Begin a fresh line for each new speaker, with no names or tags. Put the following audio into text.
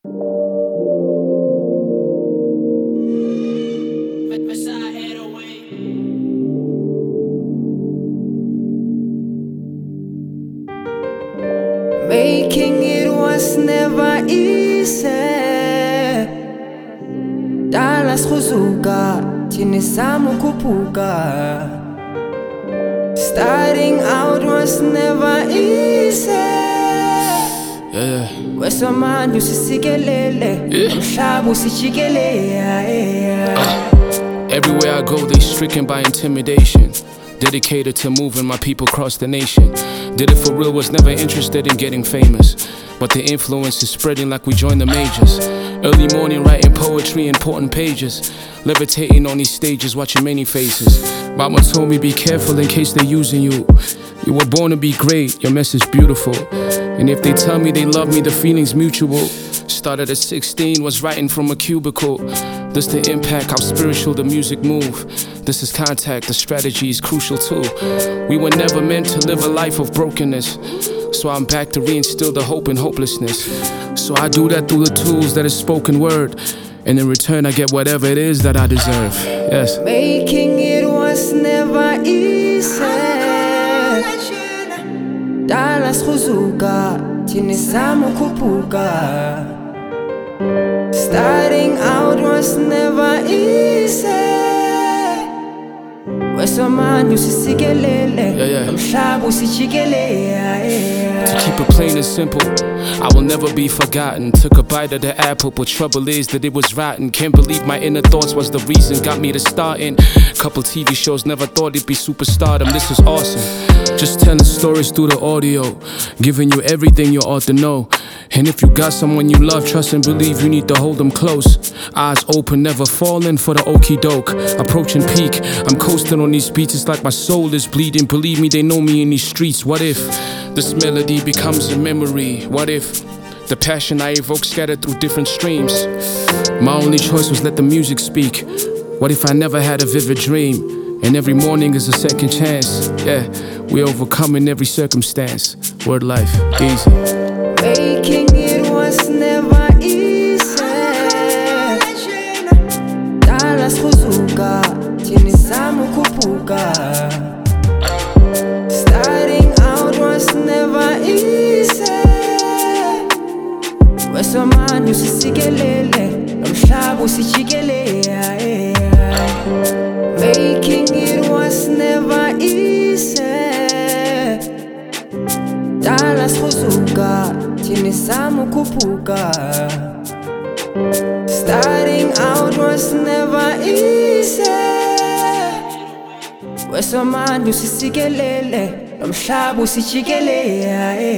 Making it was never easy. Dallas khuzuka, thini samu kupuka. Starting out was never easy. Kwesamanje usisikelele, umhlaba usijikelele.
Everywhere I go, they stricken by intimidation. Dedicated to moving my people across the nation. Did it for real, was never interested in getting famous. But the influence is spreading like we joined the majors. Early morning writing poetry, important pages. Levitating on these stages, watching many faces. Mama told me be careful in case they're using you. You were born to be great, your message beautiful. And if they tell me they love me, the feeling's mutual. Started at 16, was writing from a cubicle. This the impact, how spiritual the music move. This is contact, the strategy is crucial too. We were never meant to live a life of brokenness. So I'm back to reinstill the hope and hopelessness. So I do that through the tools that is spoken word. And in return I get whatever it is that I deserve. Yes.
Making it was never easy. Dallas khuzuka, thini samu kupuka. Starting out was never easy. Kwesamanje usisikelele, umhlaba usijikelele.
To keep it plain and simple, I will never be forgotten. Took a bite of the apple, but trouble is that it was rotten. Can't believe my inner thoughts was the reason got me to starting. Couple TV shows, never thought it'd be superstardom. This is awesome. Just telling stories through the audio, giving you everything you ought to know. And if you got someone you love, trust and believe, you need to hold them close. Eyes open, never falling for the okie doke. Approaching peak, I'm coasting on these beats. It's like my soul is bleeding. Believe me, they know me in these streets. What if this melody becomes a memory? What if the passion I evoke scattered through different streams? My only choice was let the music speak. What if I never had a vivid dream? And every morning is a second chance. Yeah, we overcoming every circumstance. Word life, easy.
Making it was never easy. Dallas khuzuka, thini samu kupuka. Starting out was never easy. Kwesamanje usisikelele, umhlaba usijikelele. Making it was never easy. Dallas khuzuka, thini samu kupuka. Starting out was never easy. Kwesamanje usisikelele, umhlaba usijikelele.